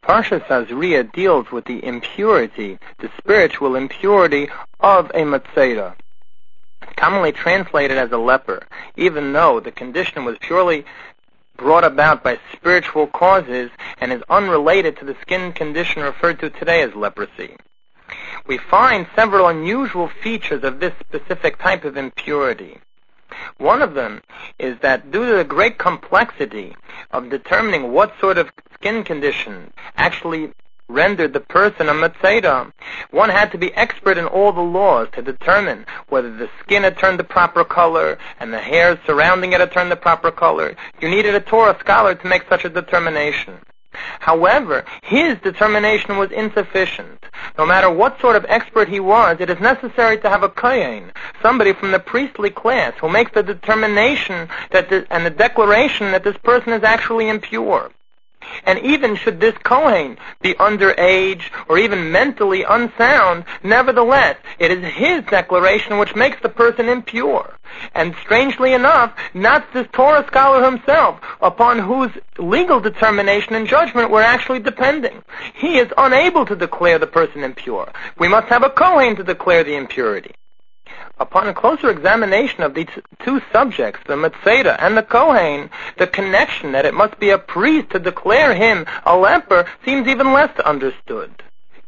Parshas Azriah deals with the impurity, the spiritual impurity of a Matzera, commonly translated as a leper, even though the condition was purely brought about by spiritual causes and is unrelated to the skin condition referred to today as leprosy. We find several unusual features of this specific type of impurity. One of them is that due to the great complexity of determining what sort of skin condition actually rendered the person a Matzera, one had to be expert in all the laws to determine whether the skin had turned the proper color and the hairs surrounding it had turned the proper color. You needed a Torah scholar to make such a determination. However, his determination was insufficient. No matter what sort of expert he was, it is necessary to have a kohen, somebody from the priestly class, who makes the determination and the declaration that this person is actually impure. And even should this kohen be underage or even mentally unsound, nevertheless, it is his declaration which makes the person impure. And strangely enough, not this Torah scholar himself, upon whose legal determination and judgment we're actually depending. He is unable to declare the person impure. We must have a kohen to declare the impurity. Upon a closer examination of these two subjects, the Matzera and the Kohen, the connection that it must be a priest to declare him a leper seems even less understood.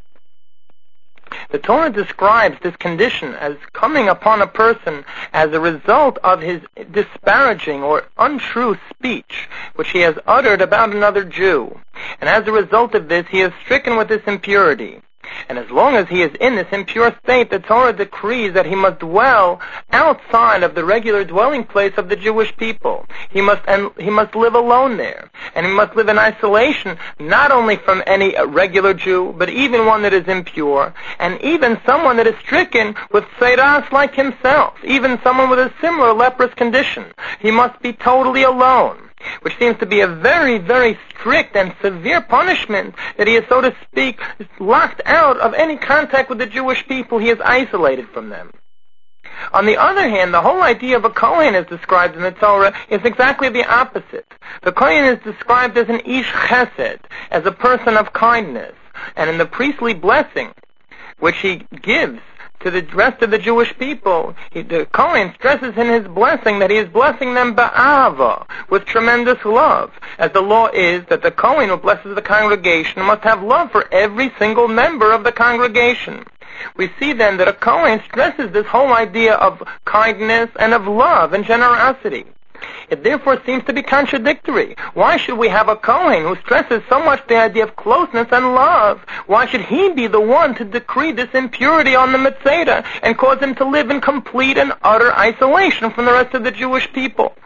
The Torah describes this condition as coming upon a person as a result of his disparaging or untrue speech, which he has uttered about another Jew. And as a result of this, he is stricken with this impurity. And as long as he is in this impure state, the Torah decrees that he must dwell outside of the regular dwelling place of the Jewish people. He must live alone there. And he must live in isolation, not only from any regular Jew, but even one that is impure, and even someone that is stricken with Seiras like himself, even someone with a similar leprous condition. He must be totally alone, which seems to be a very, very strict and severe punishment, that he is, so to speak, locked out of any contact with the Jewish people. He is isolated from them. On the other hand, the whole idea of a Kohen as described in the Torah is exactly the opposite. The Kohen is described as an Ish Chesed, as a person of kindness, and in the priestly blessing, which he gives to the rest of the Jewish people, the Kohen stresses in his blessing that he is blessing them ba'ava, with tremendous love, as the law is that the Kohen who blesses the congregation must have love for every single member of the congregation. We see then that a Kohen stresses this whole idea of kindness and of love and generosity. It therefore seems to be contradictory. Why should we have a Kohen who stresses so much the idea of closeness and love? Why should he be the one to decree this impurity on the Matzera and cause him to live in complete and utter isolation from the rest of the Jewish people?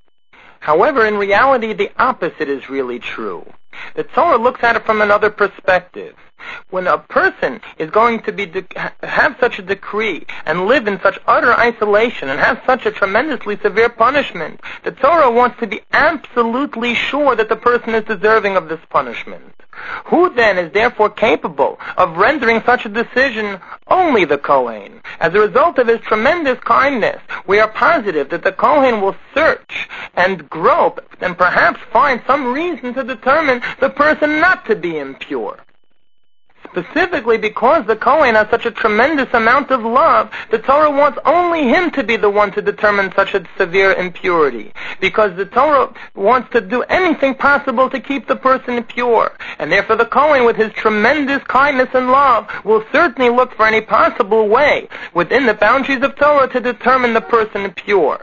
However, in reality, the opposite is really true. The Torah looks at it from another perspective. When a person is going to have such a decree and live in such utter isolation and have such a tremendously severe punishment, the Torah wants to be absolutely sure that the person is deserving of this punishment. Who then is therefore capable of rendering such a decision? Only the Kohen. As a result of his tremendous kindness, we are positive that the Kohen will search and grope and perhaps find some reason to determine the person not to be impure. Specifically because the Kohen has such a tremendous amount of love, the Torah wants only him to be the one to determine such a severe impurity, because the Torah wants to do anything possible to keep the person pure. And therefore the Kohen, with his tremendous kindness and love, will certainly look for any possible way within the boundaries of Torah to determine the person pure.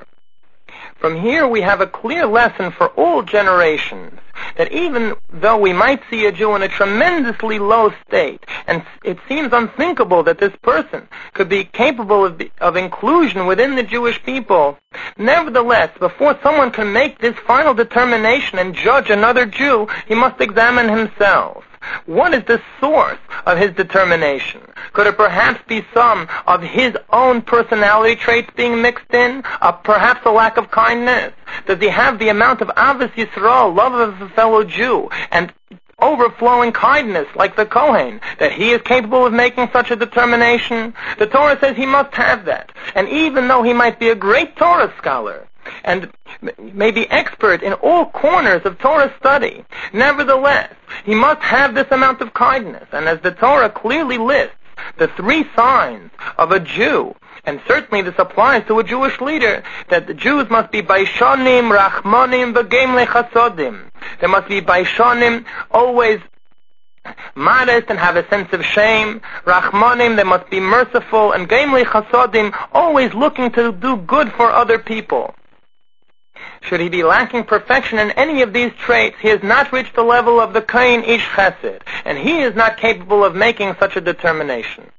From here we have a clear lesson for all generations, that even though we might see a Jew in a tremendously low state, and it seems unthinkable that this person could be capable of inclusion within the Jewish people, nevertheless, before someone can make this final determination and judge another Jew, he must examine himself. What is the source of his determination? Could it perhaps be some of his own personality traits being mixed in? Perhaps a lack of kindness? Does he have the amount of Avos Yisrael, love of a fellow Jew, and overflowing kindness like the Kohen, that he is capable of making such a determination? The Torah says he must have that. And even though he might be a great Torah scholar, and may be expert in all corners of Torah study. Nevertheless, he must have this amount of kindness. And as the Torah clearly lists the 3 signs of a Jew, and certainly this applies to a Jewish leader, that the Jews must be Baishanim, Rachmanim, V'geim Lechasodim. They must be Baishanim, always modest and have a sense of shame. Rachmanim, they must be merciful. And Geim Lechasodim, always looking to do good for other people. Should he be lacking perfection in any of these traits, he has not reached the level of the Kain Ish Chesed, and he is not capable of making such a determination.